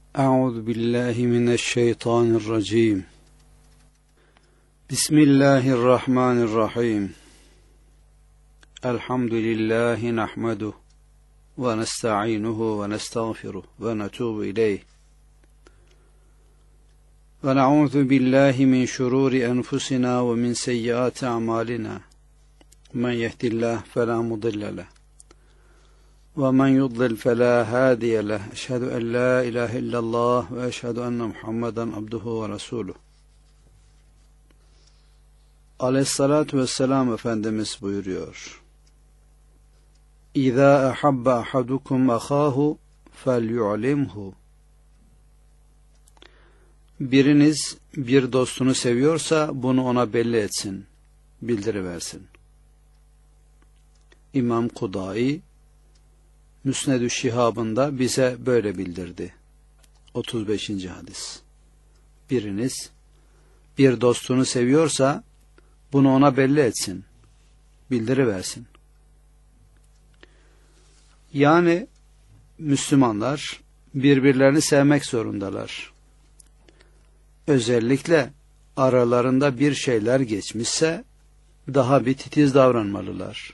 Euzu billahi mineşşeytanirracim. Bismillahirrahmanirrahim. Elhamdülillahi nahmeduhu ve nestaînuhu ve nestağfiruhu ve netûbü ileyh. Ve na'ûzu billahi min şurûri enfusina ve min seyyiâti a'mâlina. Men yehdihillahu felâ mudille leh. ومن يضلل فلا هادي له أشهد أن لا إله إلا الله وأشهد أن محمدا عبده ورسوله. Aleyhissalatu vesselam Efendimiz buyuruyor: İzâ ahabba ahadukum ahâhu felyu'limhu. Biriniz bir dostunu seviyorsa bunu ona belli etsin, bildiriversin. İmam Kudai Müsned-ü Şihab'ında bize böyle bildirdi. 35. hadis. Biriniz bir dostunu seviyorsa bunu ona belli etsin, bildiriversin. Yani Müslümanlar birbirlerini sevmek zorundalar. Özellikle aralarında bir şeyler geçmişse daha bir titiz davranmalılar.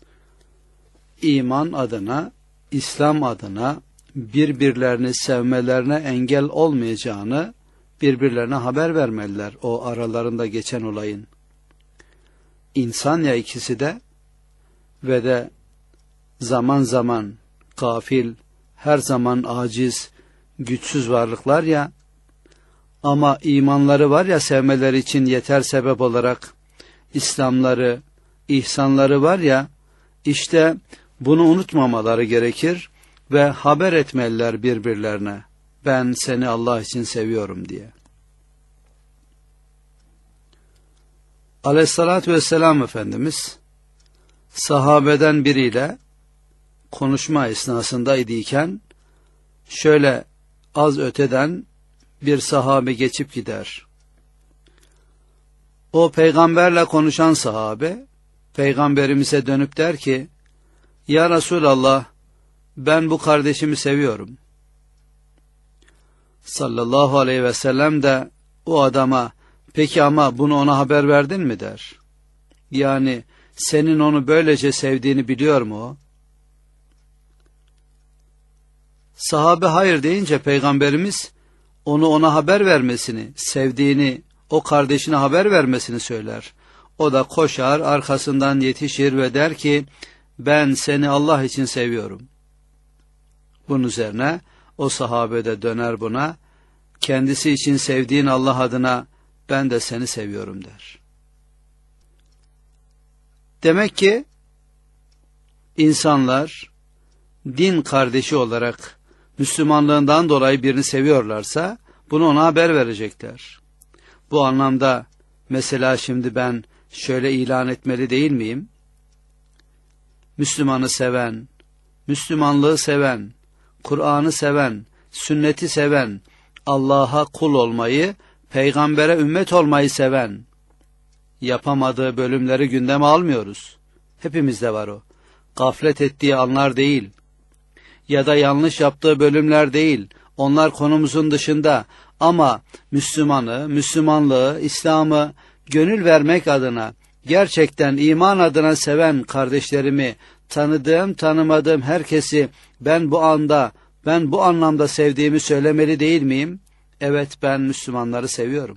İman adına, İslam adına birbirlerini sevmelerine engel olmayacağını birbirlerine haber vermeliler o aralarında geçen olayın. İnsan ya ikisi de ve de zaman zaman gafil, her zaman aciz, güçsüz varlıklar ya, ama imanları var ya sevmeleri için yeter sebep olarak, İslamları, ihsanları var ya, işte bunu unutmamaları gerekir ve haber etmeliler birbirlerine. Ben seni Allah için seviyorum diye. Aleyhissalatü vesselam Efendimiz sahabeden biriyle konuşma esnasında idiyken şöyle az öteden bir sahabe geçip gider. O peygamberle konuşan sahabe peygamberimize dönüp der ki: Ya Resulallah, ben bu kardeşimi seviyorum. Sallallahu aleyhi ve sellem de o adama, peki ama bunu ona haber verdin mi der. Yani senin onu böylece sevdiğini biliyor mu o? Sahabe hayır deyince peygamberimiz onu ona haber vermesini, sevdiğini, o kardeşine haber vermesini söyler. O da koşar, arkasından yetişir ve der ki: Ben seni Allah için seviyorum. Bunun üzerine o sahabe de döner buna, kendisi için sevdiğin Allah adına ben de seni seviyorum der. Demek ki insanlar din kardeşi olarak Müslümanlığından dolayı birini seviyorlarsa bunu ona haber verecekler. Bu anlamda mesela şimdi ben şöyle ilan etmeli değil miyim? Müslümanı seven, Müslümanlığı seven, Kur'an'ı seven, sünneti seven, Allah'a kul olmayı, peygambere ümmet olmayı seven, yapamadığı bölümleri gündeme almıyoruz. Hepimizde var o. Gaflet ettiği anlar değil ya da yanlış yaptığı bölümler değil. Onlar konumuzun dışında, ama Müslümanı, Müslümanlığı, İslam'ı gönül vermek adına, gerçekten iman adına seven kardeşlerimi, tanıdığım, tanımadığım herkesi ben bu anlamda sevdiğimi söylemeli değil miyim? Evet, ben Müslümanları seviyorum.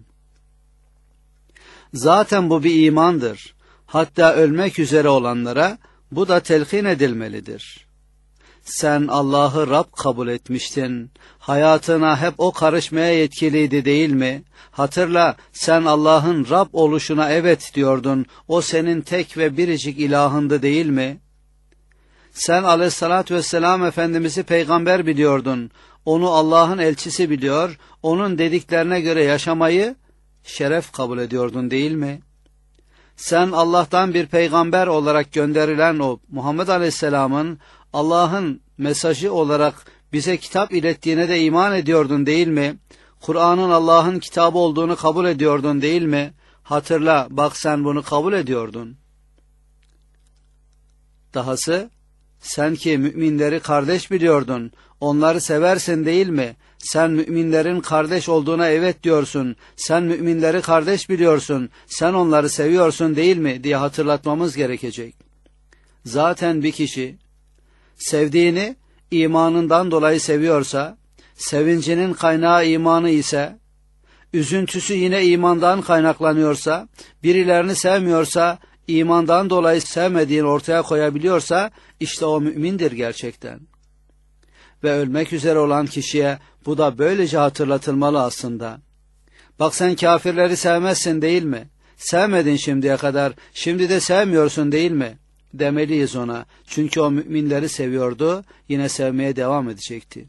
Zaten bu bir imandır. Hatta ölmek üzere olanlara bu da telkin edilmelidir. Sen Allah'ı Rab kabul etmiştin. Hayatına hep o karışmaya yetkiliydi değil mi? Hatırla, sen Allah'ın Rab oluşuna evet diyordun. O senin tek ve biricik ilahındı değil mi? Sen Aleyhissalatü vesselam Efendimiz'i peygamber biliyordun. Onu Allah'ın elçisi biliyor, onun dediklerine göre yaşamayı şeref kabul ediyordun değil mi? Sen Allah'tan bir peygamber olarak gönderilen o Muhammed Aleyhisselam'ın Allah'ın mesajı olarak bize kitap ilettiğine de iman ediyordun değil mi? Kur'an'ın Allah'ın kitabı olduğunu kabul ediyordun değil mi? Hatırla, bak sen bunu kabul ediyordun. Dahası Sen ki müminleri kardeş biliyordun, onları seversin değil mi? Sen müminlerin kardeş olduğuna evet diyorsun, sen müminleri kardeş biliyorsun, sen onları seviyorsun değil mi diye hatırlatmamız gerekecek. Zaten bir kişi sevdiğini imanından dolayı seviyorsa, sevincinin kaynağı imanı ise, üzüntüsü yine imandan kaynaklanıyorsa, birilerini sevmiyorsa, imandan dolayı sevmediğini ortaya koyabiliyorsa, işte o mümindir gerçekten. Ve ölmek üzere olan kişiye bu da böylece hatırlatılmalı aslında. Bak sen kafirleri sevmezsin değil mi? Sevmedin şimdiye kadar, şimdi de sevmiyorsun değil mi? Demeliyiz ona. Çünkü o müminleri seviyordu, yine sevmeye devam edecekti.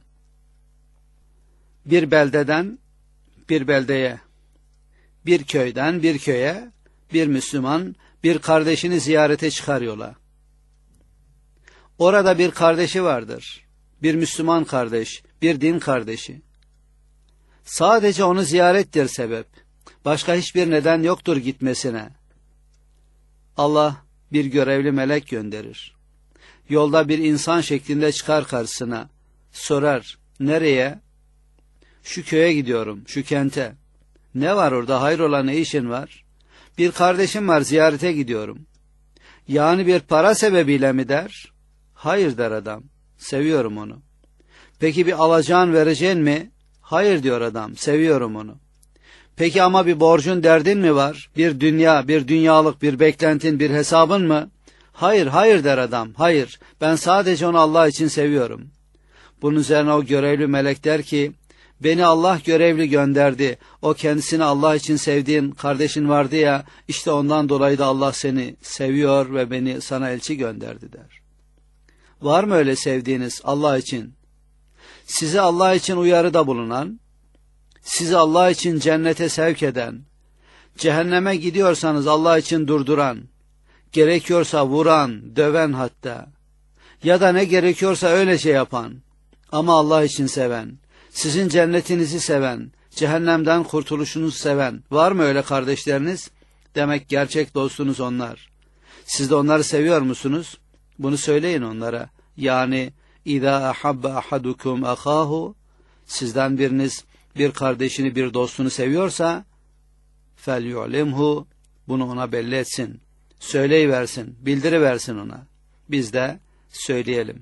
Bir beldeden bir beldeye, bir köyden bir köye, bir Müslüman bir kardeşini ziyarete çıkar yola. Orada bir kardeşi vardır. Bir Müslüman kardeş, bir din kardeşi. Sadece onu ziyarettir sebep. Başka hiçbir neden yoktur gitmesine. Allah bir görevli melek gönderir. Yolda bir insan şeklinde çıkar karşısına. Sorar, nereye? Şu köye gidiyorum, şu kente. Ne var orada, hayrola, ne işin var? Bir kardeşim var, ziyarete gidiyorum. Yani bir para sebebiyle mi der? Hayır der adam, seviyorum onu. Peki bir alacağın vereceğin mi? Hayır diyor adam, seviyorum onu. Peki ama bir borcun, derdin mi var? Bir dünya, bir dünyalık, bir beklentin, bir hesabın mı? Hayır, hayır der adam, hayır. Ben sadece onu Allah için seviyorum. Bunun üzerine o görevli melek der ki, beni Allah görevli gönderdi. O kendisini Allah için sevdiğin kardeşin vardı ya, işte ondan dolayı da Allah seni seviyor ve beni sana elçi gönderdi der. Var mı öyle sevdiğiniz Allah için? Sizi Allah için uyarıda bulunan, sizi Allah için cennete sevk eden, cehenneme gidiyorsanız Allah için durduran, gerekiyorsa vuran, döven hatta, ya da ne gerekiyorsa öylece yapan, ama Allah için seven, sizin cennetinizi seven, cehennemden kurtuluşunuzu seven, var mı öyle kardeşleriniz? Demek gerçek dostunuz onlar. Siz de onları seviyor musunuz? Bunu söyleyin onlara. Yani İzâ ahabbe ahadukum ahâhu, sizden biriniz bir kardeşini, bir dostunu seviyorsa felyu'limhu, bunu ona belli etsin. Söyleyiversin, bildiriversin ona. Biz de söyleyelim.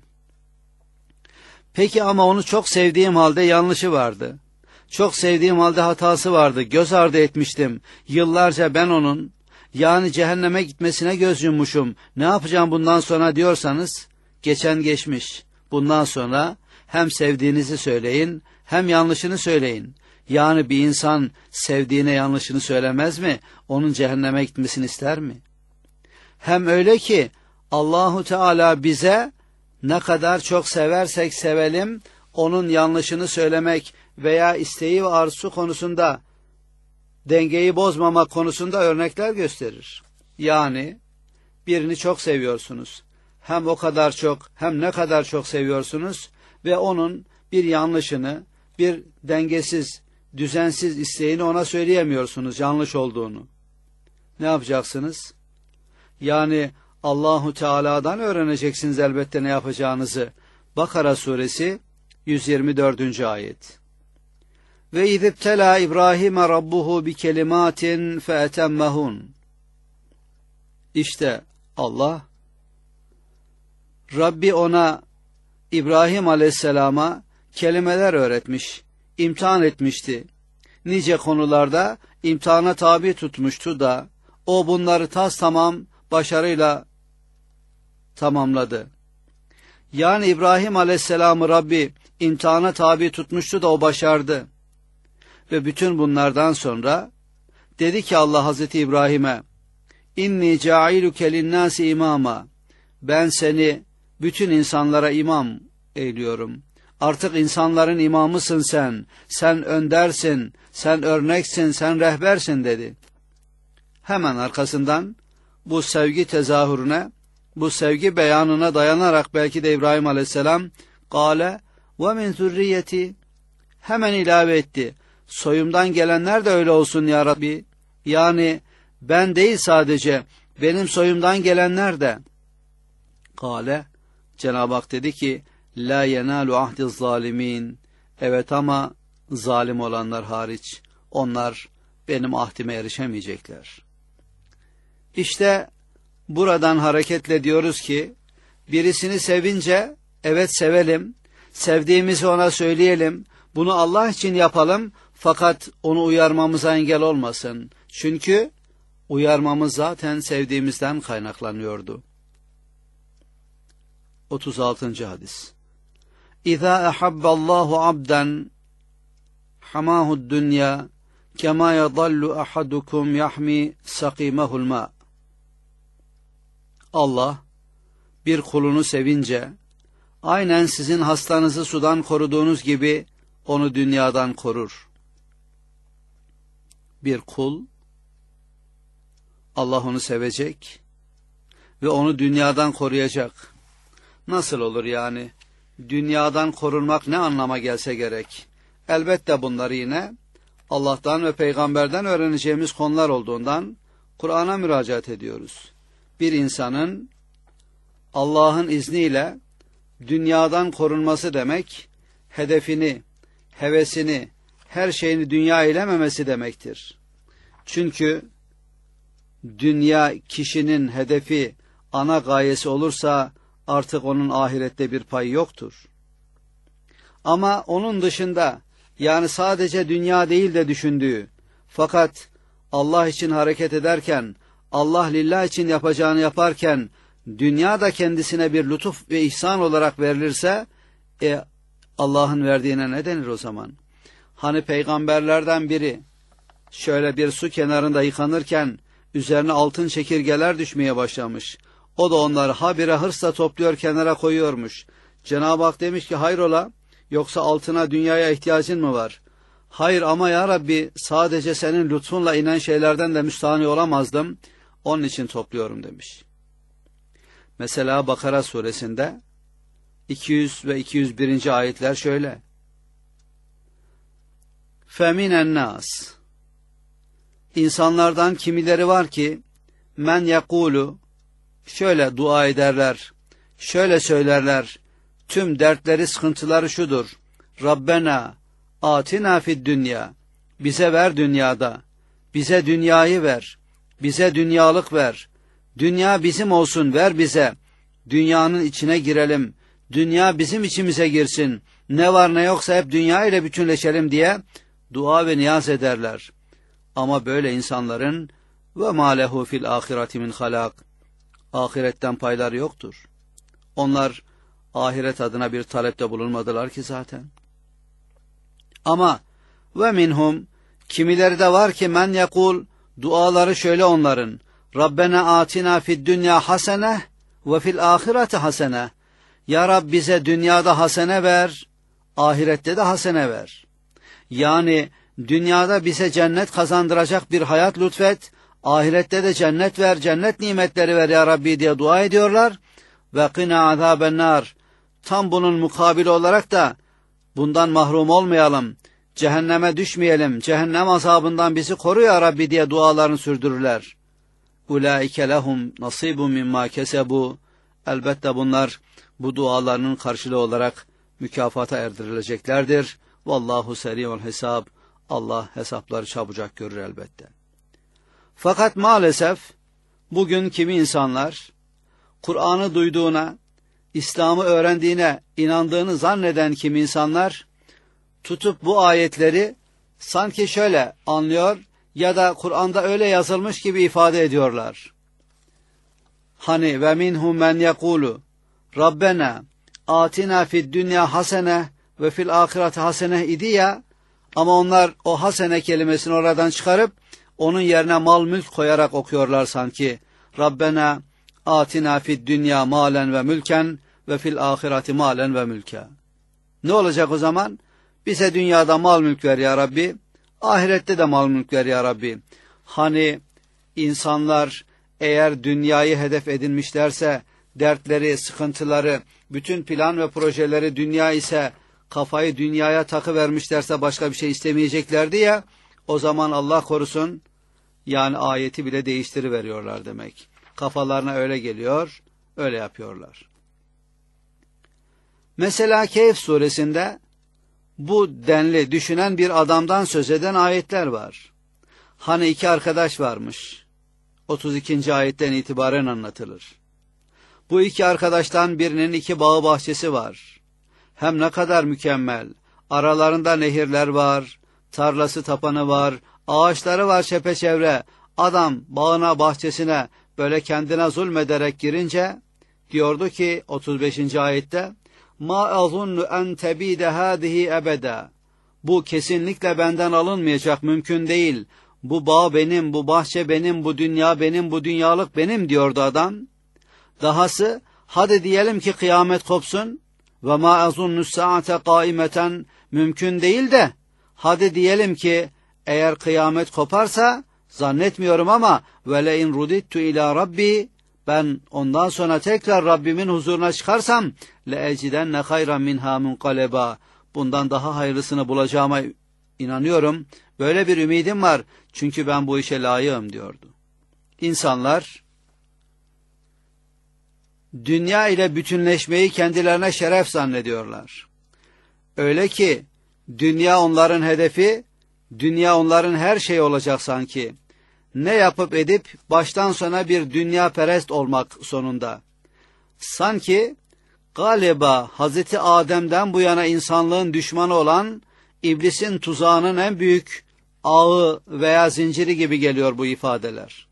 Peki ama onu çok sevdiğim halde yanlışı vardı. Çok sevdiğim halde hatası vardı. Göz ardı etmiştim. Yıllarca ben onun, yani cehenneme gitmesine göz yummuşum. Ne yapacağım bundan sonra diyorsanız, geçen geçmiş. Bundan sonra hem sevdiğinizi söyleyin, hem yanlışını söyleyin. Yani bir insan sevdiğine yanlışını söylemez mi? Onun cehenneme gitmesini ister mi? Hem öyle ki Allahu Teala bize ne kadar çok seversek sevelim, onun yanlışını söylemek veya isteği ve arzusu konusunda dengeyi bozmamak konusunda örnekler gösterir. Yani birini çok seviyorsunuz. Hem o kadar çok, hem ne kadar çok seviyorsunuz ve onun bir yanlışını, bir dengesiz, düzensiz isteğini ona söyleyemiyorsunuz, yanlış olduğunu. Ne yapacaksınız? Yani Allahu Teala'dan öğreneceksiniz elbette ne yapacağınızı. Bakara suresi 124. ayet. Ve izibtela İbrahim rabbuhu bi kelimatin fe etemmehun. İşte Allah, Rabbi ona, İbrahim Aleyhisselam'a kelimeler öğretmiş, imtihan etmişti. Nice konularda imtihana tabi tutmuştu da o bunları tamam başarıyla tamamladı. Yani İbrahim Aleyhisselam'ı Rabbi imtihana tabi tutmuştu da o başardı. Ve bütün bunlardan sonra dedi ki Allah Hazreti İbrahim'e, İnni ca'iluke linnâsi imama, ben seni bütün insanlara imam eyliyorum. Artık insanların imamısın sen, sen öndersin, sen örneksin, sen rehbersin dedi. Hemen arkasından bu sevgi tezahürüne, bu sevgi beyanına dayanarak belki de İbrahim Aleyhisselam "Kâle ve min zürriyeti", hemen ilave etti. Soyumdan gelenler de öyle olsun ya Rabbi. Yani ben değil sadece, benim soyumdan gelenler de. Kâle, Cenab-ı Hak dedi ki, la yenalu ahdiz zalimin. Evet ama zalim olanlar hariç, onlar benim ahdime erişemeyecekler. İşte buradan hareketle diyoruz ki, birisini sevince, evet sevelim, sevdiğimizi ona söyleyelim, bunu Allah için yapalım, fakat onu uyarmamıza engel olmasın. Çünkü uyarmamız zaten sevdiğimizden kaynaklanıyordu. 36. hadis. İzâ ehabballahu abden hamâhud dünya kemâ yadallu ahadukum yahmi sakîmehul mâ. Allah bir kulunu sevince, aynen sizin hastanızı sudan koruduğunuz gibi onu dünyadan korur. Bir kul, Allah onu sevecek ve onu dünyadan koruyacak. Nasıl olur yani? Dünyadan korunmak ne anlama gelse gerek? Elbette bunları yine Allah'tan ve peygamberden öğreneceğimiz konular olduğundan Kur'an'a müracaat ediyoruz. Bir insanın Allah'ın izniyle dünyadan korunması demek, hedefini, hevesini, her şeyini dünya eylememesi demektir. Çünkü dünya kişinin hedefi, ana gayesi olursa artık onun ahirette bir payı yoktur. Ama onun dışında, yani sadece dünya değil de düşündüğü, fakat Allah için hareket ederken, Allah lillah için yapacağını yaparken, dünya da kendisine bir lütuf ve ihsan olarak verilirse, Allah'ın verdiğine ne denir o zaman? Hani peygamberlerden biri, şöyle bir su kenarında yıkanırken, üzerine altın çekirgeler düşmeye başlamış. O da onları habire hırsla topluyor, kenara koyuyormuş. Cenab-ı Hak demiş ki, hayrola, yoksa altına, dünyaya ihtiyacın mı var? Hayır ama ya Rabbi, sadece senin lütfunla inen şeylerden de müstahni olamazdım, onun için topluyorum demiş. Mesela Bakara suresinde 200 ve 201. ayetler şöyle. فَمِنَ النَّاسِ İnsanlardan kimileri var ki, men yekulu, şöyle dua ederler, şöyle söylerler, tüm dertleri, sıkıntıları şudur. Rabbena atina fid dünya, bize ver dünyada, bize dünyayı ver, bize dünyalık ver, dünya bizim olsun, ver bize, dünyanın içine girelim, dünya bizim içimize girsin, ne var ne yoksa hep dünya ile bütünleşelim diye dua ve niyaz ederler. Ama böyle insanların ve ma lehu fil ahireti min halak, ahiretten payları yoktur. Onlar ahiret adına bir talepte bulunmadılar ki zaten. Ama ve minhum, kimileri de var ki men yekul, duaları şöyle onların, Rabbena atina fid dünya hasene ve fil ahireti hasene. Ya Rab bize dünyada hasene ver, ahirette de hasene ver. Yani dünyada bize cennet kazandıracak bir hayat lütfet, ahirette de cennet ver, cennet nimetleri ver ya Rabbi diye dua ediyorlar. Ve qina azabennar, tam bunun mukabili olarak da bundan mahrum olmayalım, cehenneme düşmeyelim, cehennem azabından bizi koru ya Rabbi diye dualarını sürdürürler. Ulaike lehum nasibun mimma kesebu, elbette bunlar bu dualarının karşılığı olarak mükafata erdirileceklerdir. Vallahu seri'ul hesab, Allah hesapları çabucak görür elbette. Fakat maalesef bugün kimi insanlar Kur'an'ı duyduğuna, İslam'ı öğrendiğine inandığını zanneden kimi insanlar tutup bu ayetleri sanki şöyle anlıyor ya da Kur'an'da öyle yazılmış gibi ifade ediyorlar. Hani ve minhum men yekulu Rabbena atina fid dünya hasene ve fil ahireti hasene idi ya, ama onlar o hasene kelimesini oradan çıkarıp onun yerine mal mülk koyarak okuyorlar sanki. Rabbena atina fid dünya malen ve mülken ve fil ahireti malen ve mülke. Ne olacak o zaman? Bize dünyada mal mülk ver ya Rabbi, ahirette de mal mülk ver ya Rabbi. Hani insanlar eğer dünyayı hedef edinmişlerse, dertleri, sıkıntıları, bütün plan ve projeleri dünya ise, kafayı dünyaya takıvermişlerse başka bir şey istemeyeceklerdi ya, o zaman Allah korusun, yani ayeti bile değiştiriveriyorlar demek. Kafalarına öyle geliyor, öyle yapıyorlar. Mesela Kehf suresinde bu denli düşünen bir adamdan söz eden ayetler var. Hani iki arkadaş varmış. 32. ayetten itibaren anlatılır. Bu iki arkadaştan birinin iki bağı bahçesi var. Hem ne kadar mükemmel. Aralarında nehirler var, tarlası tapanı var, ağaçları var çepeçevre. Adam bağına bahçesine böyle kendine zulmederek girince diyordu ki 35. ayette ma azunnu en tebide hadihi ebeda. Bu kesinlikle benden alınmayacak, mümkün değil. Bu bağ benim, bu bahçe benim, bu dünya benim, bu dünyalık benim diyordu adam. Dahası hadi diyelim ki kıyamet kopsun ve ma azunnu saate kaimeten, mümkün değil de hadi diyelim ki eğer kıyamet koparsa zannetmiyorum ama ve le in rudittu ila rabbi, ben ondan sonra tekrar Rabbimin huzuruna çıkarsam le ecidenne hayran minha munqaleba, bundan daha hayırlısını bulacağıma inanıyorum. Böyle bir ümidim var çünkü ben bu işe layığım diyordu. İnsanlar dünya ile bütünleşmeyi kendilerine şeref zannediyorlar. Öyle ki dünya onların hedefi, dünya onların her şeyi olacak sanki. Ne yapıp edip baştan sona bir dünya perest olmak sonunda. Sanki galiba Hazreti Adem'den bu yana insanlığın düşmanı olan iblisin tuzağının en büyük ağı veya zinciri gibi geliyor bu ifadeler.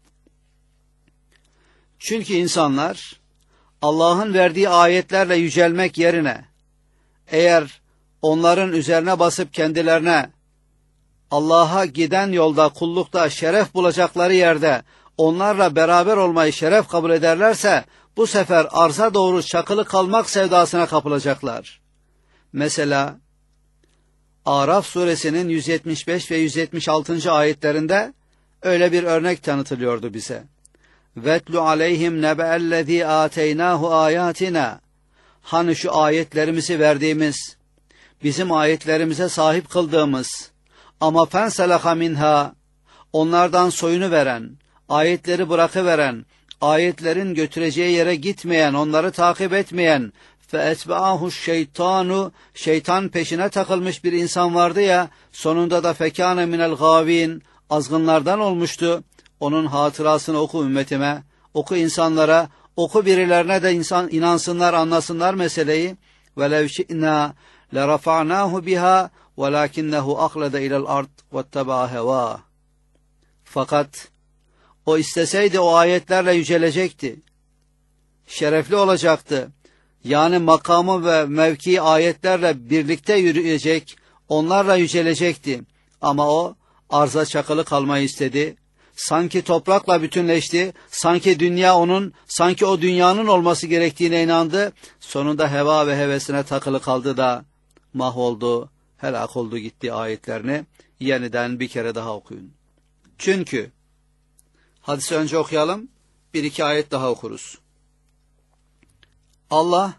Çünkü insanlar Allah'ın verdiği ayetlerle yücelmek yerine eğer onların üzerine basıp kendilerine Allah'a giden yolda, kullukta şeref bulacakları yerde onlarla beraber olmayı şeref kabul ederlerse bu sefer arza doğru çakılı kalmak sevdasına kapılacaklar. Mesela Araf suresinin 175 ve 176. ayetlerinde öyle bir örnek tanıtılıyordu bize. Vetlu aleyhim nebe'ellezî âteynâhu âyâtinâ. Hani şu ayetlerimizi verdiğimiz, bizim ayetlerimize sahip kıldığımız ama fenselaha minha, onlardan soyunu veren, ayetleri bırakıveren, ayetlerin götüreceği yere gitmeyen, onları takip etmeyen, feetba'ahu şeytanu, şeytan peşine takılmış bir insan vardı ya, sonunda da fekâne minel gâvîn, azgınlardan olmuştu. Onun hatırasını oku ümmetime, oku insanlara, oku birilerine de inansınlar, anlasınlar meseleyi. وَلَوْ شِئْنَا لَرَفَعْنَاهُ بِهَا وَلَكِنَّهُ أَخْلَدَ إِلَى الْأَرْضِ وَاتَّبَعَ هَوَاهُ. Fakat o isteseydi o ayetlerle yücelecekti. Şerefli olacaktı. Yani makamı ve mevki ayetlerle birlikte yürüyecek, onlarla yücelecekti. Ama o arza çakılı kalmayı istedi. Sanki toprakla bütünleşti, sanki dünya onun, sanki o dünyanın olması gerektiğine inandı. Sonunda heva ve hevesine takılı kaldı da mahvoldu, helak oldu gitti ayetlerini. Yeniden bir kere daha okuyun. Çünkü, hadisi önce okuyalım, bir iki ayet daha okuruz. Allah,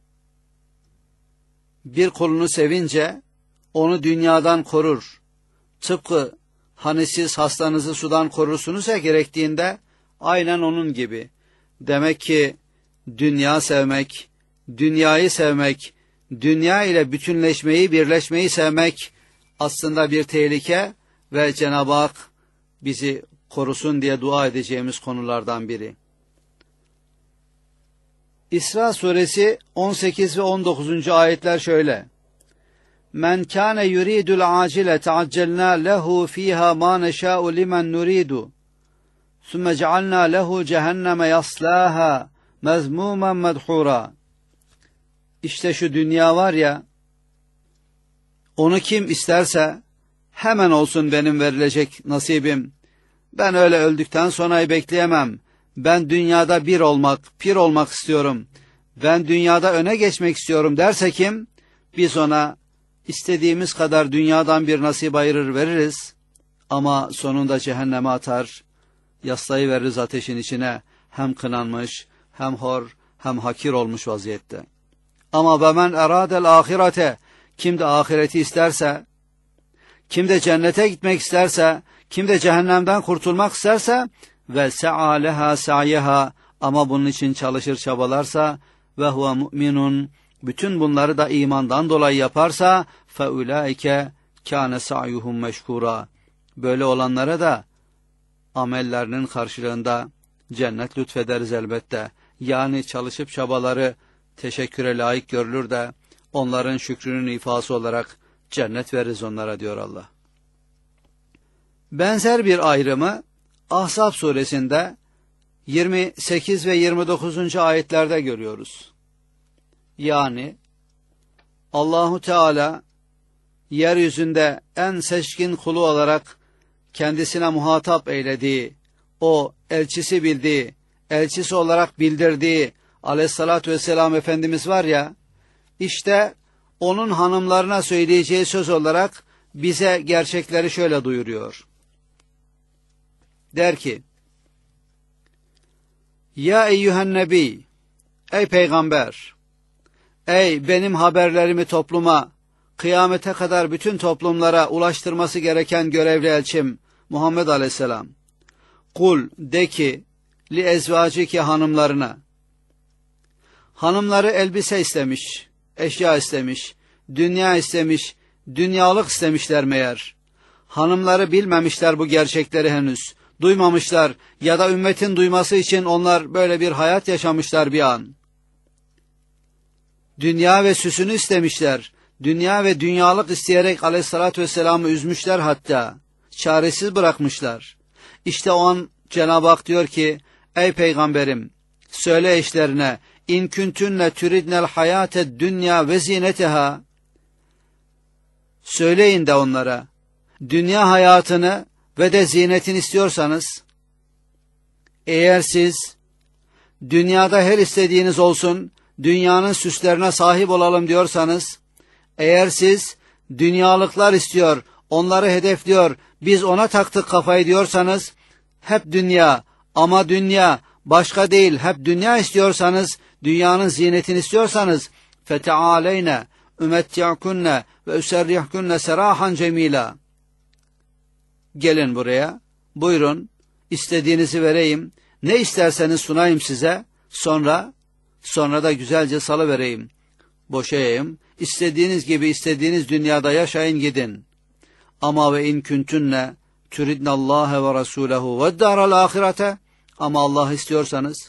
bir kulunu sevince onu dünyadan korur. Tıpkı hani siz hastanızı sudan korursunuz ya gerektiğinde, aynen onun gibi. Demek ki dünya sevmek, dünyayı sevmek, dünya ile bütünleşmeyi, birleşmeyi sevmek aslında bir tehlike ve Cenab-ı Hak bizi korusun diye dua edeceğimiz konulardan biri. İsra suresi 18 ve 19. ayetler şöyle. Men kâne yuridul acile teaccelnâ lehu fîhâ mâ neşâ'u limen nuridu. Sümme cealnâ lehu cehenneme yaslâhâ mezmûmen medhûrâ. İşte şu dünya var ya, onu kim isterse hemen olsun benim verilecek nasibim. Ben öyle öldükten sonrayı bekleyemem. Ben dünyada pir olmak istiyorum. Ben dünyada öne geçmek istiyorum derse kim, biz ona İstediğimiz kadar dünyadan bir nasip ayırır veririz ama sonunda cehenneme atar, yaslayıveririz ateşin içine, hem kınanmış, hem hor, hem hakir olmuş vaziyette. Ama وَمَنْ اَرَادَ الْآخِرَةَ, kim de ahireti isterse, kim de cennete gitmek isterse, kim de cehennemden kurtulmak isterse ve سَعَى لَهَا سَعْيَهَا, ama bunun için çalışır çabalarsa ve huve mu'minun, bütün bunları da imandan dolayı yaparsa فَاُولَٰئِكَ كَانَ سَعْيُهُمْ مَشْكُورًا. Böyle olanlara da amellerinin karşılığında cennet lütfederiz elbette. Yani çalışıp çabaları teşekküre layık görülür de onların şükrünün ifası olarak cennet veririz onlara diyor Allah. Benzer bir ayrımı Ahzab suresinde 28 ve 29. ayetlerde görüyoruz. Yani Allahu Teala yeryüzünde en seçkin kulu olarak kendisine muhatap eylediği, o elçisi bildiği, elçisi olarak bildirdiği Aleyhissalatü vesselam Efendimiz var ya, işte onun hanımlarına söyleyeceği söz olarak bize gerçekleri şöyle duyuruyor. Der ki, Ya eyyühen nebi, ey peygamber, ey benim haberlerimi topluma, kıyamete kadar bütün toplumlara ulaştırması gereken görevli elçim Muhammed Aleyhisselam. Kul, de ki, li ezvacike hanımlarına. Hanımları elbise istemiş, eşya istemiş, dünya istemiş, dünyalık istemişler meğer. Hanımları bilmemişler bu gerçekleri henüz, duymamışlar ya da ümmetin duyması için onlar böyle bir hayat yaşamışlar bir an. Dünya ve süsünü istemişler, dünya ve dünyalık isteyerek Aleyhissalatü vesselam'ı üzmüşler hatta, çaresiz bırakmışlar. İşte o an Cenab-ı Hak diyor ki, ey peygamberim, söyle eşlerine, İn küntünne türidnel hayâted dünya ve zineteha. Söyleyin de onlara, dünya hayatını ve de zinetini istiyorsanız, eğer siz dünyada her istediğiniz olsun, dünyanın süslerine sahip olalım diyorsanız, eğer siz dünyalıklar istiyor, onları hedefliyor, biz ona taktık kafayı diyorsanız, hep dünya ama dünya başka değil, hep dünya istiyorsanız, dünyanın zinetini istiyorsanız, فَتَعَالَيْنَ اُمَتِّعْكُنَّ وَاُسَرِّحْكُنَّ سَرَاحًا جَمِيلًا. Gelin buraya, buyurun, istediğinizi vereyim, ne isterseniz sunayım size, sonra da güzelce salıvereyim, boşayayım, istediğiniz gibi istediğiniz dünyada yaşayın gidin. Ama ve in kuntunne turidnallâhe ve rasûlehu ve dâral âhirete. Ama Allah istiyorsanız,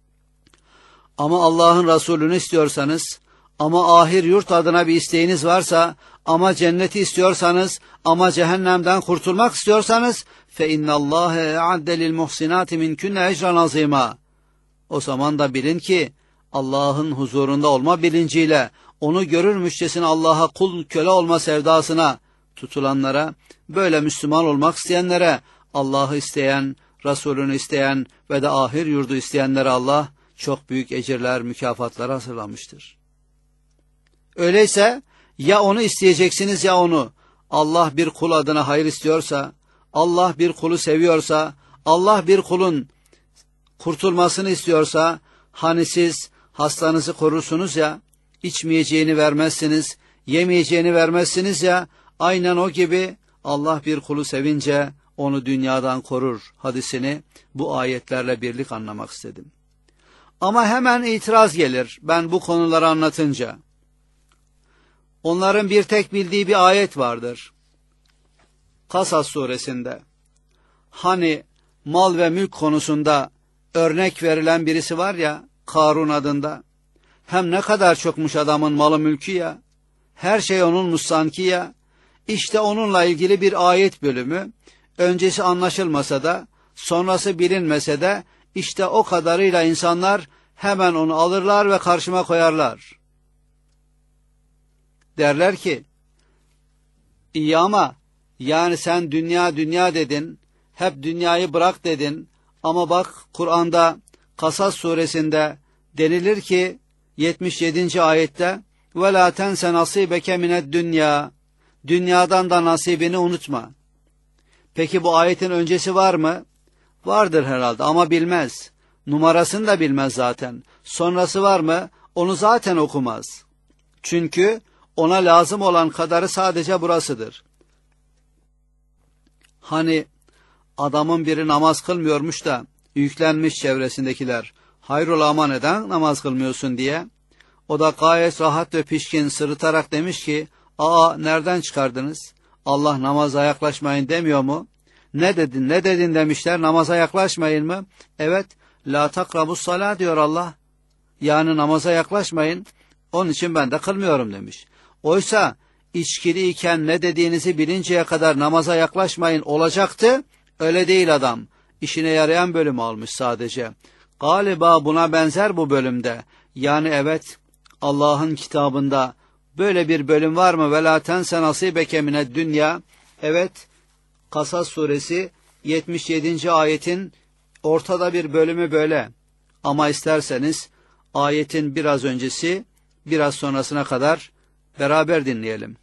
ama Allah'ın Resulünü istiyorsanız, ama ahir yurt adına bir isteğiniz varsa, ama cenneti istiyorsanız, ama cehennemden kurtulmak istiyorsanız, fe innallâhe e'adde lil muhsinâti minkünne ecran azîmâ. O zaman da bilin ki, Allah'ın huzurunda olma bilinciyle, onu görürmüşçesine Allah'a kul köle olma sevdasına tutulanlara, böyle Müslüman olmak isteyenlere, Allah'ı isteyen, Resulünü isteyen ve de ahir yurdu isteyenlere Allah çok büyük ecirler, mükafatlar hazırlamıştır. Öyleyse ya onu isteyeceksiniz ya onu. Allah bir kul adına hayır istiyorsa, Allah bir kulu seviyorsa, Allah bir kulun kurtulmasını istiyorsa, hani siz hastanızı korursunuz ya, içmeyeceğini vermezsiniz, yemeyeceğini vermezsiniz ya, aynen o gibi Allah bir kulu sevince onu dünyadan korur hadisini bu ayetlerle birlik anlamak istedim. Ama hemen itiraz gelir ben bu konuları anlatınca. Onların bir tek bildiği bir ayet vardır. Kasas suresinde. Hani mal ve mülk konusunda örnek verilen birisi var ya, Karun adında. Hem ne kadar çokmuş adamın malı mülkü ya, her şey onunmuş sanki ya. İşte onunla ilgili bir ayet bölümü, öncesi anlaşılmasa da, sonrası bilinmese de, işte o kadarıyla insanlar hemen onu alırlar ve karşıma koyarlar. Derler ki, iyi ama yani sen dünya dünya dedin, hep dünyayı bırak dedin, ama bak Kur'an'da Kasas suresinde denilir ki 77. ayette وَلَا تَنْسَ نَصِيبَكَ مِنَ الدُّنْيَا. Dünyadan da nasibini unutma. Peki bu ayetin öncesi var mı? Vardır herhalde ama bilmez. Numarasını da bilmez zaten. Sonrası var mı? Onu zaten okumaz. Çünkü ona lazım olan kadarı sadece burasıdır. Hani adamın biri namaz kılmıyormuş da yüklenmiş çevresindekiler. Hayrola ama neden namaz kılmıyorsun diye. O da gayet rahat ve pişkin sırıtarak demiş ki, ''Aa, nereden çıkardınız? Allah namaza yaklaşmayın demiyor mu?'' ''Ne dedin demişler, namaza yaklaşmayın mı?'' ''Evet, la takrabus salat diyor Allah. Yani namaza yaklaşmayın, onun için ben de kılmıyorum.'' demiş. Oysa içkiliyken ne dediğinizi bilinceye kadar namaza yaklaşmayın olacaktı. Öyle değil adam. İşine yarayan bölümü almış sadece. Galiba buna benzer bu bölümde. Yani evet, Allah'ın kitabında böyle bir bölüm var mı? وَلَا تَنْسَ نَصِيبَكَ مِنَ الدُّنْيَا. Evet, Kasas suresi 77. ayetin ortada bir bölümü böyle. Ama isterseniz ayetin biraz öncesi, biraz sonrasına kadar beraber dinleyelim.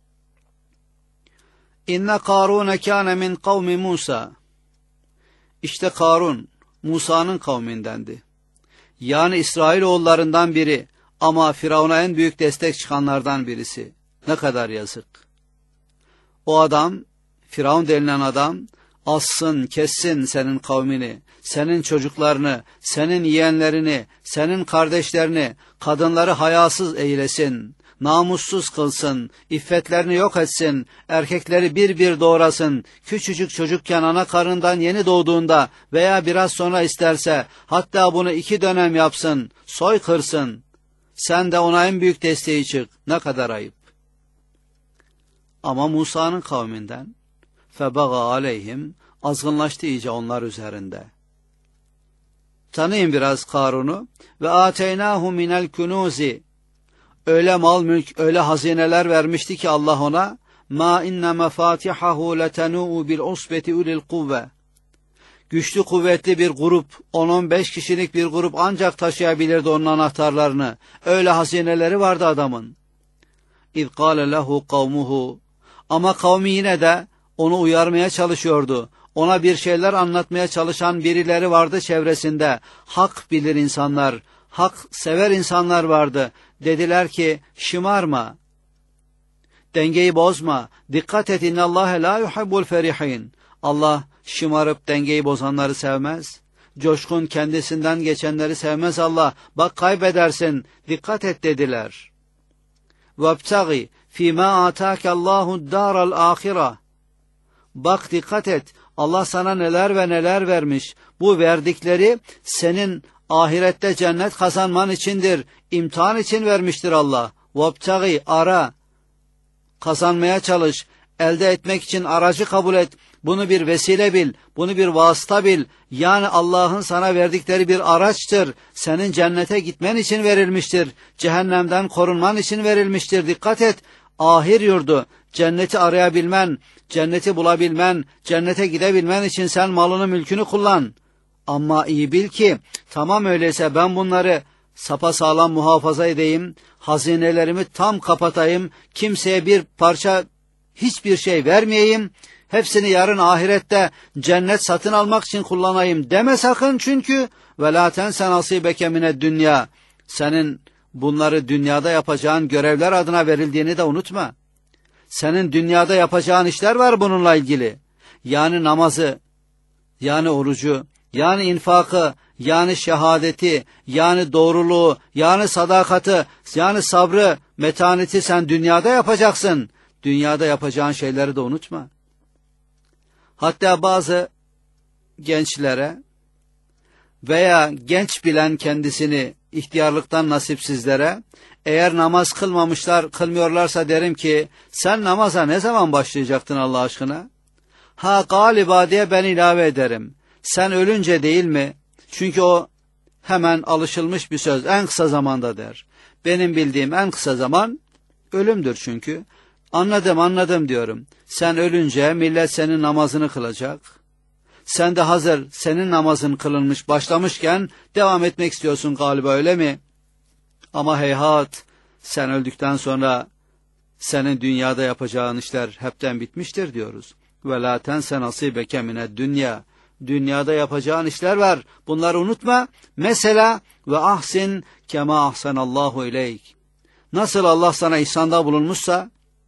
İnne Karun kâne min kavmi Musa. İşte Karun, Musa'nın kavmindendi. Yani İsrailoğullarından biri ama Firavun'a en büyük destek çıkanlardan birisi. Ne kadar yazık. O adam, Firavun denilen adam, assın, kessin senin kavmini, senin çocuklarını, senin yeğenlerini, senin kardeşlerini, kadınları hayasız eylesin, namussuz kılsın, iffetlerini yok etsin, erkekleri bir bir doğrasın, küçücük çocukken ana karnından yeni doğduğunda veya biraz sonra isterse, hatta bunu 2 dönem yapsın, soykırsın. Sen de ona en büyük desteği çık. Ne kadar ayıp. Ama Musa'nın kavminden, febaga aleyhim, azgınlaştı iyice onlar üzerinde. Tanıyın biraz Karun'u. Ve ateynahu minel kunuzi. Öyle mal mülk, öyle hazineler vermişti ki Allah ona, ma inne mefatihahu letenuu bil usbeti ulil kuvve. Güçlü kuvvetli bir grup, 10-15 kişilik bir grup ancak taşıyabilirdi onun anahtarlarını. Öyle hazineleri vardı adamın. İz kâle lehu kavmuhu. Ama kavmi yine de onu uyarmaya çalışıyordu. Ona bir şeyler anlatmaya çalışan birileri vardı çevresinde. Hak bilir insanlar, hak sever insanlar vardı. Dediler ki, şımarma, dengeyi bozma, dikkat et, innallâhe lâ yuhibbul ferihin. Allah şımarıp dengeyi bozanları sevmez. Coşkun kendisinden geçenleri sevmez Allah. Bak kaybedersin, dikkat et dediler. وَابْتَغِ فِي مَا آتَاكَ اللّٰهُ الدَّارَ الْآخِرَةِ. Bak dikkat et, Allah sana neler ve neler vermiş. Bu verdikleri senin ahirette cennet kazanman içindir. İmtihan için vermiştir Allah. وَابْتَغِ ara, kazanmaya çalış, elde etmek için aracı kabul et. Bunu bir vesile bil, bunu bir vasıta bil. Yani Allah'ın sana verdikleri bir araçtır. Senin cennete gitmen için verilmiştir. Cehennemden korunman için verilmiştir. Dikkat et, ahir yurdu, cenneti arayabilmen, cenneti bulabilmen, cennete gidebilmen için sen malını mülkünü kullan. Ama iyi bil ki, tamam öyleyse ben bunları sapasağlam muhafaza edeyim, hazinelerimi tam kapatayım, kimseye bir parça, hiçbir şey vermeyeyim, hepsini yarın ahirette cennet satın almak için kullanayım deme sakın, çünkü وَلَا تَنْسَ نَصِيبَكَ مِنَ الدُّنْيَا. Senin bunları dünyada yapacağın görevler adına verildiğini de unutma. Senin dünyada yapacağın işler var bununla ilgili. Yani namazı, yani orucu, yani infakı, yani şehadeti, yani doğruluğu, yani sadakati, yani sabrı, metaneti sen dünyada yapacaksın. Dünyada yapacağın şeyleri de unutma. Hatta bazı gençlere veya genç bilen kendisini ihtiyarlıktan nasipsizlere, eğer namaz kılmıyorlarsa derim ki, sen namaza ne zaman başlayacaktın Allah aşkına? Ha galiba diye ben ilave ederim. Sen ölünce değil mi? Çünkü o hemen alışılmış bir söz, en kısa zamanda der. Benim bildiğim en kısa zaman ölümdür çünkü. Anladım diyorum. Sen ölünce millet senin namazını kılacak. Sen de hazır senin namazın kılınmış başlamışken devam etmek istiyorsun galiba, öyle mi? Ama heyhat, sen öldükten sonra senin dünyada yapacağın işler hepten bitmiştir diyoruz. وَلَا تَنْسَ نَصِيبَكَ مِنَ الدُّنْيَا. Dünyada yapacağın işler var. Bunları unutma. Mesela ve ahsin kema ahsanallahu ileyk. Nasıl Allah sana ihsanda bulunmuşsa,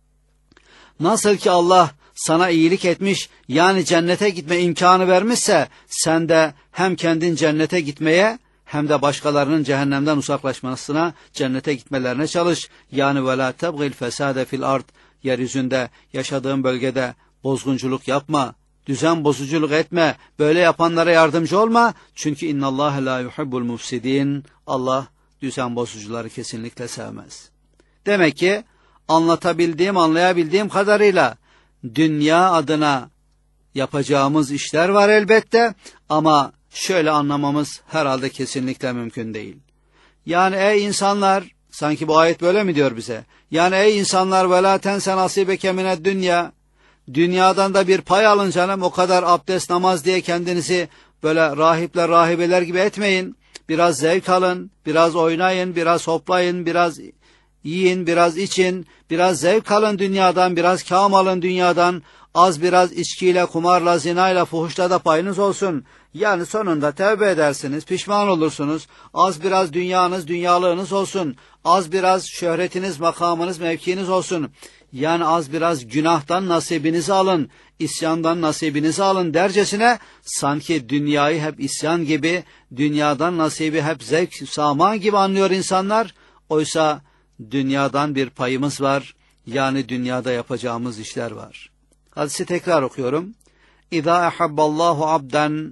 nasıl ki Allah sana iyilik etmiş, yani cennete gitme imkanı vermişse, sen de hem kendin cennete gitmeye hem de başkalarının cehennemden uzaklaşmasına, cennete gitmelerine çalış. Yani ve la tebgil fesade fil ard, yeryüzünde, yaşadığın bölgede bozgunculuk yapma, düzen bozuculuk etme, böyle yapanlara yardımcı olma. Çünkü innallâhe la yuhibbul mufsidin, Allah düzen bozucuları kesinlikle sevmez. Demek ki anlatabildiğim, anlayabildiğim kadarıyla dünya adına yapacağımız işler var elbette, ama şöyle anlamamız herhalde kesinlikle mümkün değil. Yani ey insanlar, sanki bu ayet böyle mi diyor bize? Yani ey insanlar, ve la tense nasibeke mined dünya, dünyadan da bir pay alın canım, o kadar abdest namaz diye kendinizi böyle rahipler rahibeler gibi etmeyin. Biraz zevk alın, biraz oynayın, biraz hoplayın, biraz yiyin, biraz için, biraz zevk alın dünyadan, biraz kâm alın dünyadan, az biraz içkiyle, kumarla, zinayla, fuhuşla da payınız olsun. Yani sonunda tevbe edersiniz, pişman olursunuz. Az biraz dünyanız, dünyalığınız olsun. Az biraz şöhretiniz, makamınız, mevkiniz olsun. Yani az biraz günahtan nasibinizi alın, isyandan nasibinizi alın dercesine, sanki dünyayı hep isyan gibi, dünyadan nasibi hep zevk, sama gibi anlıyor insanlar. Oysa dünyadan bir payımız var, yani dünyada yapacağımız işler var. Hadisi tekrar okuyorum. İzâ ehabballahu abden,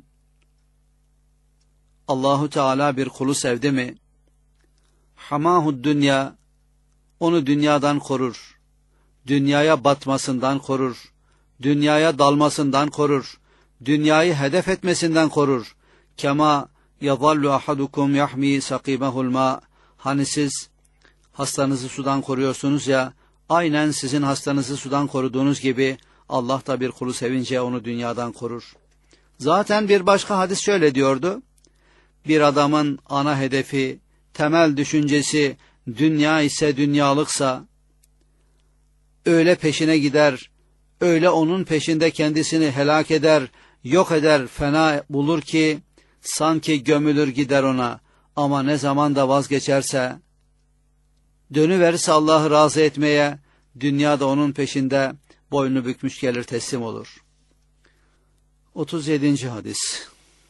Allahu Teala bir kulu sevdi mi, hamâhud dünya, onu dünyadan korur, dünyaya batmasından korur, dünyaya dalmasından korur, dünyayı hedef etmesinden korur. Kema yadallu ahadukum yahmi sakimehul ma, hani siz hastanızı sudan koruyorsunuz ya, aynen sizin hastanızı sudan koruduğunuz gibi Allah da bir kulu sevince onu dünyadan korur. Zaten bir başka hadis şöyle diyordu: bir adamın ana hedefi, temel düşüncesi dünya ise, dünyalıksa, öyle peşine gider, öyle onun peşinde kendisini helak eder, yok eder, fena bulur ki sanki gömülür gider ona. Ama ne zaman da vazgeçerse, dönüverirse Allah'ı razı etmeye, dünyada onun peşinde boynu bükmüş gelir, teslim olur. 37. hadis.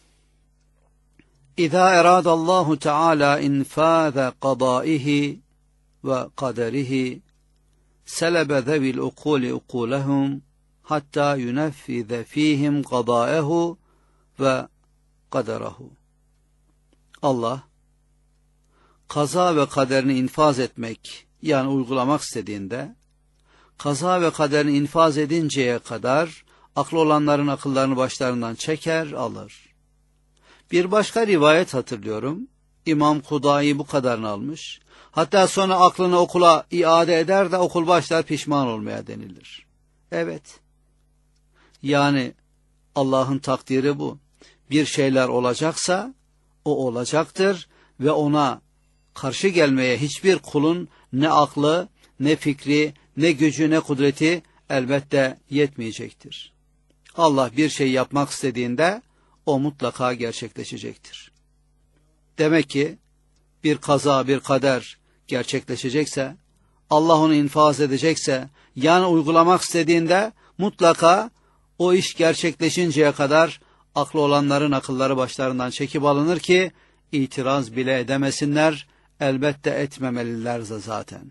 İzâ eradallahu Teala infâze qadâihi ve kaderihi, selebe zevil ukûli ukûlehum, hatta yuneffize fîhim qadâehu ve kaderahu. Allah, kaza ve kaderini infaz etmek, yani uygulamak istediğinde, kaza ve kaderini infaz edinceye kadar aklı olanların akıllarını başlarından çeker, alır. Bir başka rivayet hatırlıyorum. İmam Kudai bu kadarını almış. Hatta sonra aklını okula iade eder de okul başlar pişman olmaya denilir. Evet. Yani Allah'ın takdiri bu. Bir şeyler olacaksa o olacaktır ve ona karşı gelmeye hiçbir kulun ne aklı, ne fikri, ne gücü, ne kudreti elbette yetmeyecektir. Allah bir şey yapmak istediğinde o mutlaka gerçekleşecektir. Demek ki bir kaza, bir kader gerçekleşecekse, Allah onu infaz edecekse, yani uygulamak istediğinde mutlaka o iş gerçekleşinceye kadar aklı olanların akılları başlarından çekip alınır ki itiraz bile edemesinler, elbette etmemeliler zaten.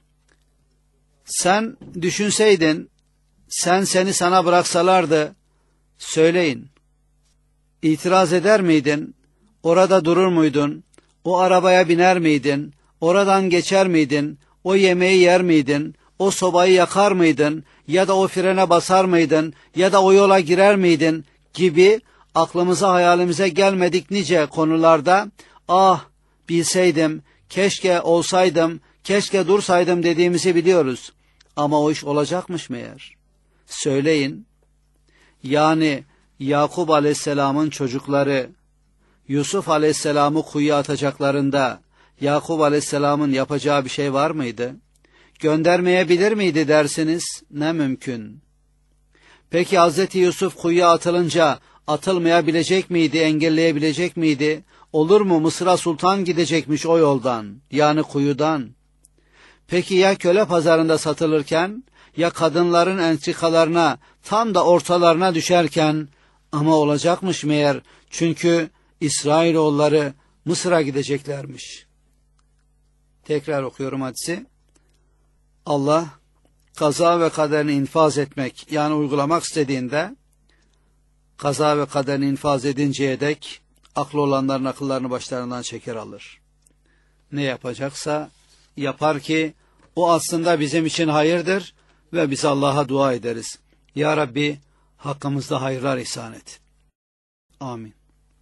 Sen düşünseydin, seni sana bıraksalardı, söyleyin, itiraz eder miydin? Orada durur muydun? O arabaya biner miydin? Oradan geçer miydin? O yemeği yer miydin? O sobayı yakar mıydın? Ya da o frene basar mıydın? Ya da o yola girer miydin? Gibi aklımıza, hayalimize gelmedik nice konularda, ah bilseydim, keşke olsaydım, keşke dursaydım dediğimizi biliyoruz. Ama o iş olacakmış meğer. Söyleyin, yani Yakup Aleyhisselam'ın çocukları Yusuf Aleyhisselam'ı kuyuya atacaklarında Yakup Aleyhisselam'ın yapacağı bir şey var mıydı? Göndermeyebilir miydi dersiniz? Ne mümkün. Peki Hazreti Yusuf kuyuya atılınca atılmayabilecek miydi, engelleyebilecek miydi? Olur mu, Mısır'a sultan gidecekmiş o yoldan, yani kuyudan. Peki ya köle pazarında satılırken, ya kadınların entrikalarına, tam da ortalarına düşerken, ama olacakmış meğer, çünkü İsrailoğulları Mısır'a gideceklermiş. Tekrar okuyorum hadisi. Allah kaza ve kaderini infaz etmek, yani uygulamak istediğinde, kaza ve kaderini infaz edinceye dek aklı olanların akıllarını başlarından çeker alır. Ne yapacaksa yapar ki o aslında bizim için hayırdır ve biz Allah'a dua ederiz. Ya Rabbi, hakkımızda hayırlar ihsan et. Amin.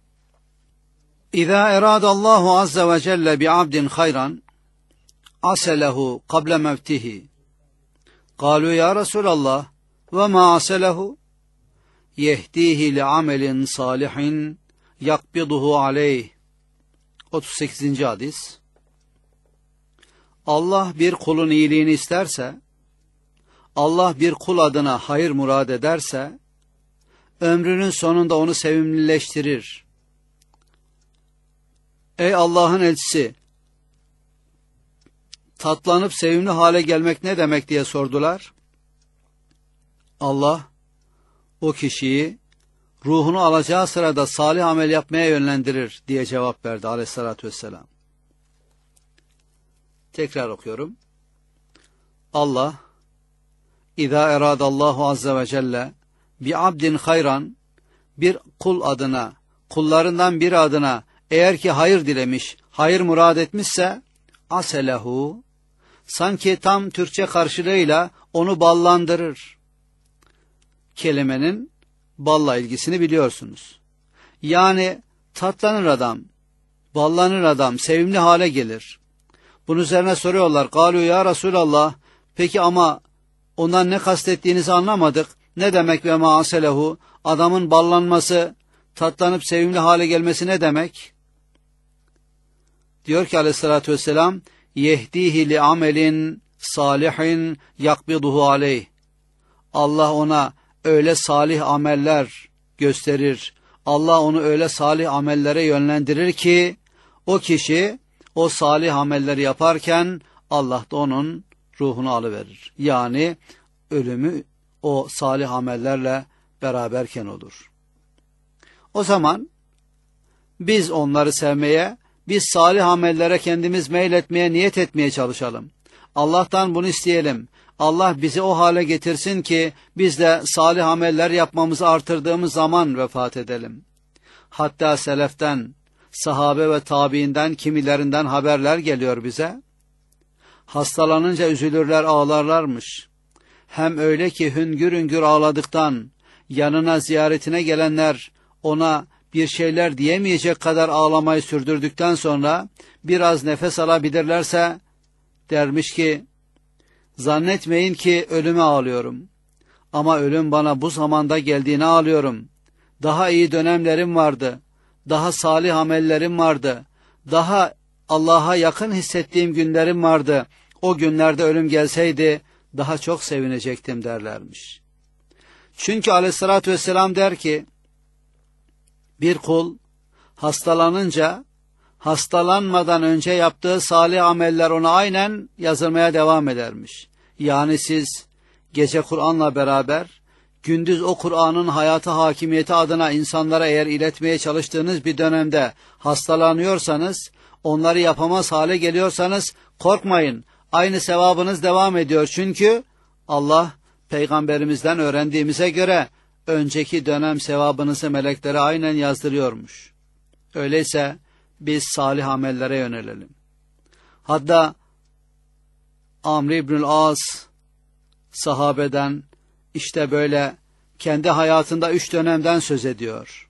İzâ eradallahu azze ve celle bi'abdin hayran aselehu kable mevtihi. Kâlû ya Resulallah ve mâ aselehu? Yehdihi li'amelin salihin yakbiduhu aleyh. 38. hadis. Allah bir kulun iyiliğini isterse, Allah bir kul adına hayır murad ederse, ömrünün sonunda onu sevimlileştirir. Ey Allah'ın elçisi, tatlanıp sevimli hale gelmek ne demek diye sordular. Allah, o kişiyi ruhunu alacağı sırada salih amel yapmaya yönlendirir diye cevap verdi aleyhissalatü vesselam. Tekrar okuyorum. Allah, İzâ eradallahu azze ve celle bi'abdin hayran, bir kul adına, kullarından biri adına eğer ki hayır dilemiş, hayır murad etmişse, aselehu, sanki tam Türkçe karşılığıyla onu ballandırır. Kelimenin balla ilgisini biliyorsunuz. Yani tatlanır adam, ballanır adam, sevimli hale gelir. Bunun üzerine soruyorlar. Kâlû ya Resulallah, peki ama ondan ne kastettiğinizi anlamadık. Ne demek ve mâselehu? Adamın ballanması, tatlanıp sevimli hale gelmesi ne demek? Diyor ki aleyhissalatü vesselam, yehdihi li amelin salihin yakbiduhu aleyh. Allah ona öyle salih ameller gösterir. Allah onu öyle salih amellere yönlendirir ki o kişi o salih amelleri yaparken Allah da onun ruhunu alıverir. Yani ölümü o salih amellerle beraberken olur. O zaman biz onları sevmeye, biz salih amellere kendimiz meyletmeye, niyet etmeye çalışalım. Allah'tan bunu isteyelim. Allah bizi o hale getirsin ki biz de salih ameller yapmamızı artırdığımız zaman vefat edelim. Hatta seleften, sahabe ve tabiinden kimilerinden haberler geliyor bize. Hastalanınca üzülürler, ağlarlarmış. Hem öyle ki hüngür hüngür ağladıktan, yanına ziyaretine gelenler ona bir şeyler diyemeyecek kadar ağlamayı sürdürdükten sonra biraz nefes alabilirlerse dermiş ki, zannetmeyin ki ölüme ağlıyorum. Ama ölüm bana bu zamanda geldiğine ağlıyorum. Daha iyi dönemlerim vardı. Daha salih amellerim vardı. Daha Allah'a yakın hissettiğim günlerim vardı. O günlerde ölüm gelseydi daha çok sevinecektim derlermiş. Çünkü aleyhissalatü vesselam der ki, bir kul hastalanınca hastalanmadan önce yaptığı salih ameller ona aynen yazılmaya devam edermiş. Yani siz gece Kur'an'la beraber gündüz o Kur'an'ın hayatı hakimiyeti adına insanlara eğer iletmeye çalıştığınız bir dönemde hastalanıyorsanız, onları yapamaz hale geliyorsanız korkmayın. Aynı sevabınız devam ediyor. Çünkü Allah peygamberimizden öğrendiğimize göre önceki dönem sevabınızı meleklere aynen yazdırıyormuş. Öyleyse biz salih amellere yönelelim. Hatta Amr İbnül As sahabeden işte böyle kendi hayatında 3 dönemden söz ediyor.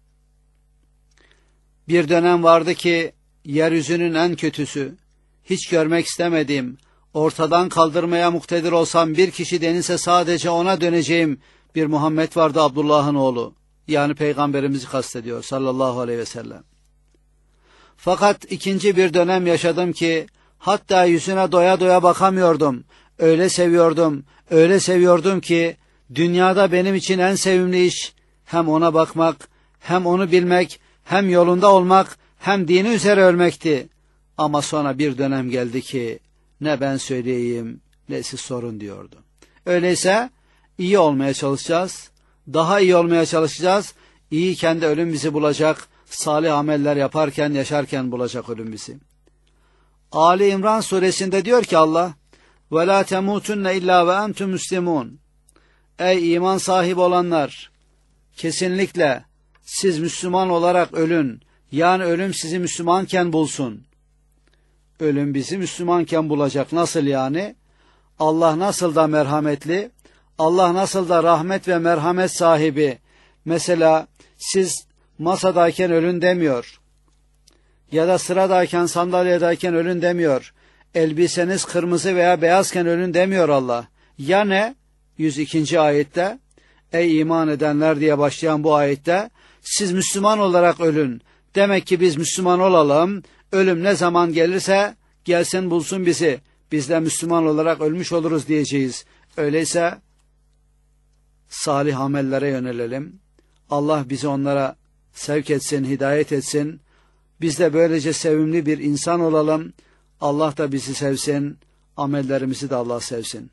Bir dönem vardı ki yeryüzünün en kötüsü, hiç görmek istemediğim, ortadan kaldırmaya muktedir olsam bir kişi denilse sadece ona döneceğim bir Muhammed vardı, Abdullah'ın oğlu. Yani peygamberimizi kastediyor sallallahu aleyhi ve sellem. Fakat ikinci bir dönem yaşadım ki hatta yüzüne doya doya bakamıyordum. Öyle seviyordum, öyle seviyordum ki dünyada benim için en sevimli iş hem ona bakmak, hem onu bilmek, hem yolunda olmak, hem dini üzere ölmekti. Ama sonra bir dönem geldi ki ne ben söyleyeyim ne siz sorun diyordu. Öyleyse iyi olmaya çalışacağız, daha iyi olmaya çalışacağız. İyiyken de ölüm bizi bulacak, salih ameller yaparken, yaşarken bulacak ölüm bizi. Ali İmran suresinde diyor ki Allah, وَلَا تَمُوتُنَّ اِلَّا وَاَنْتُمْ مُسْلِمُونَ. Ey iman sahibi olanlar! Kesinlikle siz Müslüman olarak ölün. Yani ölüm sizi Müslümanken bulsun. Ölüm bizi Müslümanken bulacak. Nasıl yani? Allah nasıl da merhametli, Allah nasıl da rahmet ve merhamet sahibi. Mesela siz masadayken ölün demiyor. Ya da sıradayken, sandalyedayken ölün demiyor. Elbiseniz kırmızı veya beyazken ölün demiyor Allah. Ya ne? 102. ayette, ey iman edenler diye başlayan bu ayette, siz Müslüman olarak ölün. Demek ki biz Müslüman olalım. Ölüm ne zaman gelirse gelsin bulsun bizi. Biz de Müslüman olarak ölmüş oluruz diyeceğiz. Öyleyse salih amellere yönelelim. Allah bizi onlara sevk etsin, hidayet etsin. Biz de böylece sevimli bir insan olalım. Allah da bizi sevsin. Amellerimizi de Allah sevsin.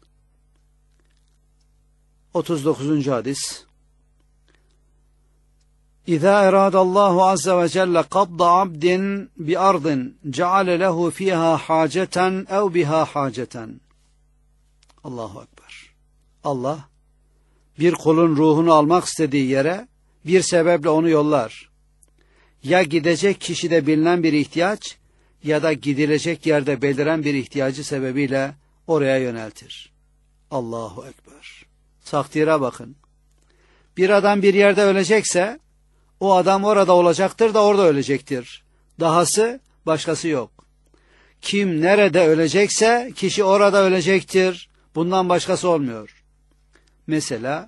39. hadis. İzâ erâdallâhu azze ve celle qabda abdin bi ardin ceale lehu fîhâ hâceten ev bihâ hâceten. Allahu ekber. Allah bir kulun ruhunu almak istediği yere bir sebeple onu yollar. Ya gidecek kişide bilinen bir ihtiyaç ya da gidilecek yerde beliren bir ihtiyacı sebebiyle oraya yöneltir. Allahu ekber. Takdire bakın. Bir adam bir yerde ölecekse o adam orada olacaktır da orada ölecektir. Dahası başkası yok. Kim nerede ölecekse kişi orada ölecektir. Bundan başkası olmuyor. Mesela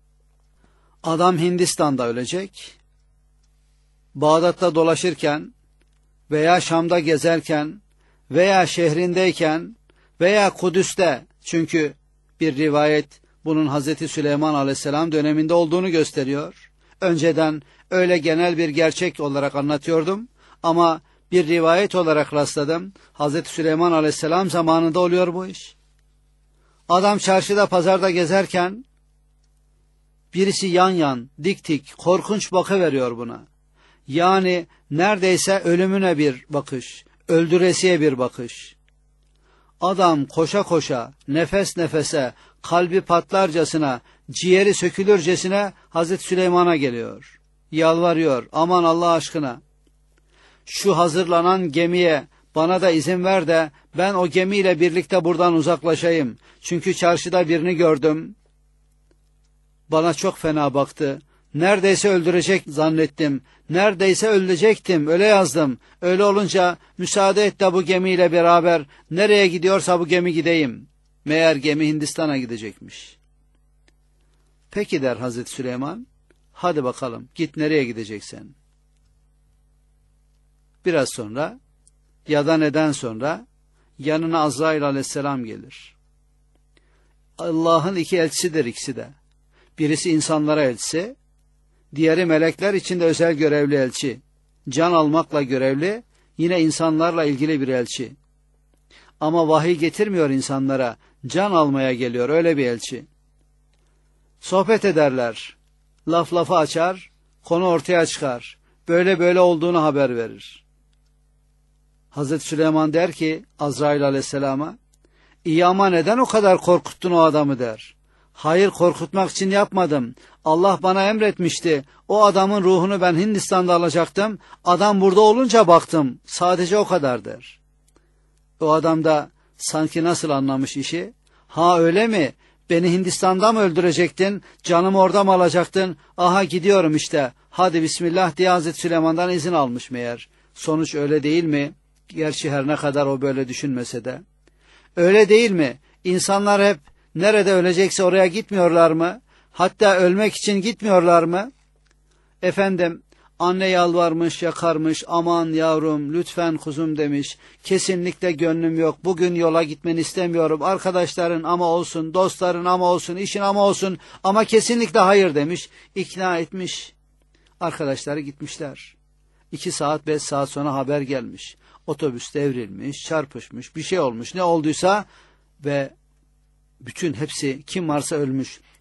adam Hindistan'da ölecek. Bağdat'ta dolaşırken veya Şam'da gezerken veya şehrindeyken veya Kudüs'te, çünkü bir rivayet bunun Hazreti Süleyman Aleyhisselam döneminde olduğunu gösteriyor. Önceden öyle genel bir gerçek olarak anlatıyordum ama bir rivayet olarak rastladım. Hazreti Süleyman Aleyhisselam zamanında oluyor bu iş. Adam çarşıda, pazarda gezerken birisi yan yan, dik dik, korkunç bakıveriyor buna. Yani neredeyse ölümüne bir bakış, öldüresiye bir bakış. Adam koşa koşa, nefes nefese, kalbi patlarcasına, ciğeri sökülürcesine Hazreti Süleyman'a geliyor. Yalvarıyor, aman Allah aşkına, şu hazırlanan gemiye bana da izin ver de ben o gemiyle birlikte buradan uzaklaşayım. Çünkü çarşıda birini gördüm, bana çok fena baktı. Neredeyse öldürecek zannettim. Neredeyse ölecektim. Öyle yazdım. Öyle olunca müsaade et de bu gemiyle beraber nereye gidiyorsa bu gemi gideyim. Meğer gemi Hindistan'a gidecekmiş. Peki der Hazreti Süleyman. Hadi bakalım git, nereye gideceksen. Biraz sonra ya da neden sonra yanına Azrail Aleyhisselam gelir. Allah'ın iki elçisidir ikisi de. Birisi insanlara elçisi, diğeri melekler içinde özel görevli elçi. Can almakla görevli, yine insanlarla ilgili bir elçi. Ama vahiy getirmiyor insanlara, can almaya geliyor, öyle bir elçi. Sohbet ederler, laf lafı açar, konu ortaya çıkar. Böyle böyle olduğunu haber verir. Hazreti Süleyman der ki Azrail Aleyhisselam'a, iyi ama neden o kadar korkuttun o adamı der. Hayır, korkutmak için yapmadım. Allah bana emretmişti. O adamın ruhunu ben Hindistan'da alacaktım. Adam burada olunca baktım. Sadece o kadar der. O adam da sanki nasıl anlamış işi? Ha öyle mi? Beni Hindistan'da mı öldürecektin? Canımı orada mı alacaktın? Aha gidiyorum işte. Hadi bismillah diye Hazreti Süleyman'dan izin almış meğer. Sonuç öyle değil mi? Gerçi her ne kadar o böyle düşünmese de. Öyle değil mi? İnsanlar hep nerede ölecekse oraya gitmiyorlar mı? Hatta ölmek için gitmiyorlar mı? Efendim, anne yalvarmış, yakarmış, aman yavrum, lütfen kuzum demiş. Kesinlikle gönlüm yok, bugün yola gitmeni istemiyorum. Arkadaşların ama olsun, dostların ama olsun, işin ama olsun, ama kesinlikle hayır demiş. İkna etmiş. Arkadaşları gitmişler. 2 saat, 5 saat sonra haber gelmiş. Otobüs devrilmiş, çarpışmış, bir şey olmuş, ne olduysa ve bütün hepsi kim varsa ölmüş.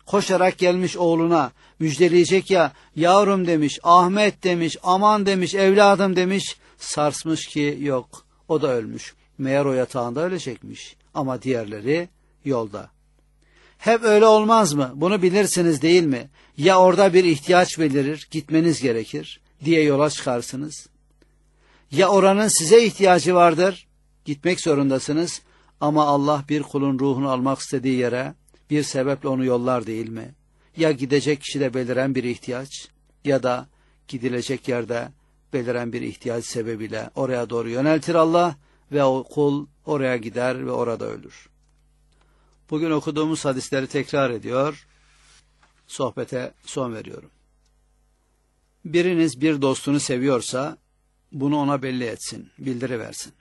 koşarak gelmiş oğluna müjdeleyecek ya, yavrum demiş, Ahmet demiş, aman demiş, evladım demiş, sarsmış ki yok, o da ölmüş. Meğer o yatağında ölecekmiş ama diğerleri yolda. Hep öyle olmaz mı? Bunu bilirsiniz değil mi? Ya orada bir ihtiyaç belirir, gitmeniz gerekir diye yola çıkarsınız. Ya oranın size ihtiyacı vardır, gitmek zorundasınız ama Allah bir kulun ruhunu almak istediği yere bir sebeple onu yollar değil mi? Ya gidecek kişide beliren bir ihtiyaç ya da gidilecek yerde beliren bir ihtiyaç sebebiyle oraya doğru yöneltir Allah ve o kul oraya gider ve orada ölür. Bugün okuduğumuz hadisleri tekrar ediyor, sohbete son veriyorum. Biriniz bir dostunu seviyorsa bunu ona belli etsin, bildiriversin.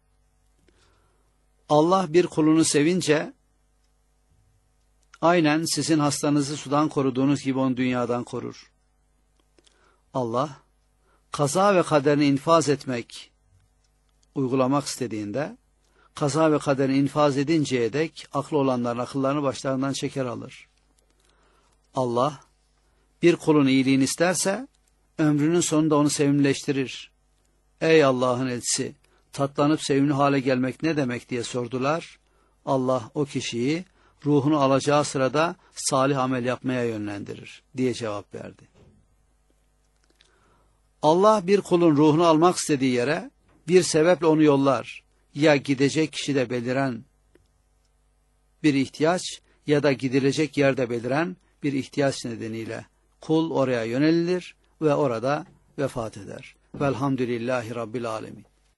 Allah bir kulunu sevince aynen sizin hastanızı sudan koruduğunuz gibi onu dünyadan korur. Allah kaza ve kaderini infaz etmek, uygulamak istediğinde kaza ve kaderini infaz edinceye dek aklı olanların akıllarını başlarından çeker alır. Allah bir kulun iyiliğini isterse ömrünün sonunda onu sevimleştirir. Ey Allah'ın elçisi, tatlanıp sevimli hale gelmek ne demek diye sordular. Allah o kişiyi ruhunu alacağı sırada salih amel yapmaya yönlendirir diye cevap verdi. Allah bir kulun ruhunu almak istediği yere bir sebeple onu yollar. Ya gidecek kişide beliren bir ihtiyaç ya da gidilecek yerde beliren bir ihtiyaç nedeniyle kul oraya yönelilir ve orada vefat eder. Velhamdülillahi Rabbil Alemin.